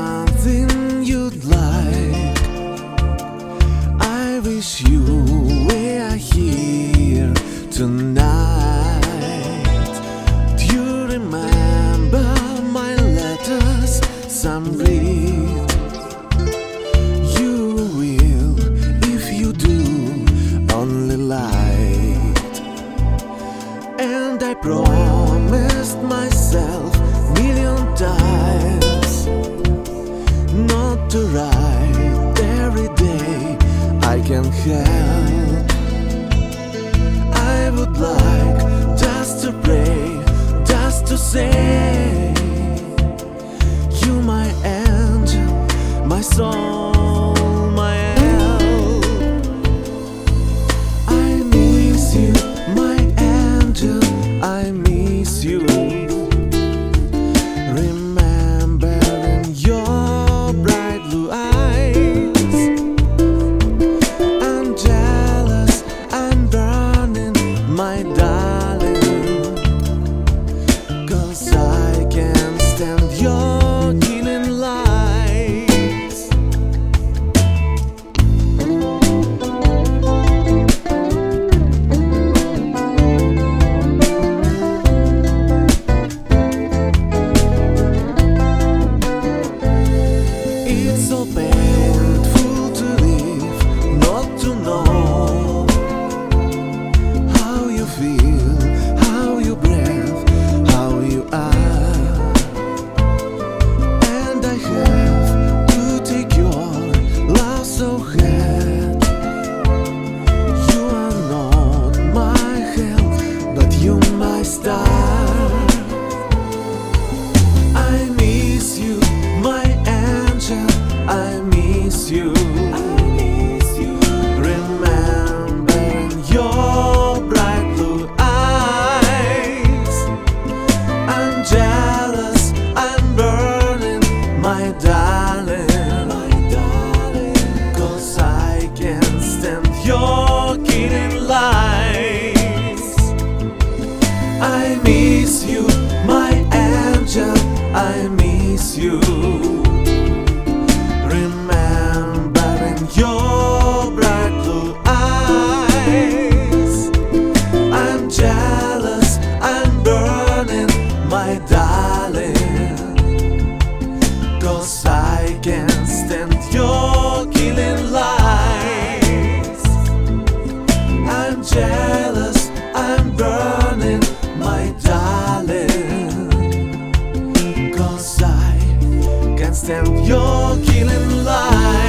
something you'd like. I wish you were here tonight. Do you remember my letters? Some read. You will, if you do, only light. And I promised myself million times not to write every day. I can help. I would like just to pray, just to say, you my angel, my soul, my help. I miss you, my angel, I miss you. Remembering your bright blue eyes. I'm jealous, I'm burning, my darling, 'cause I can't stand your killing lies. It's so painful to live, not to know how you feel, how you breathe, how you are. And I have to take your love so hard. You are not my health, but you my star. I miss you, my angel, I miss you. Remembering your bright blue eyes. I'm jealous, I'm burning, my darling, 'cause I can't stand your killing lies. I miss you, my angel, I miss you. Remembering your bright blue eyes. I'm jealous, I'm burning, my darling, 'cause I can't stand your killing lies. I'm jealous, I'm burning, my darling, 'cause I can't stand your killing lies.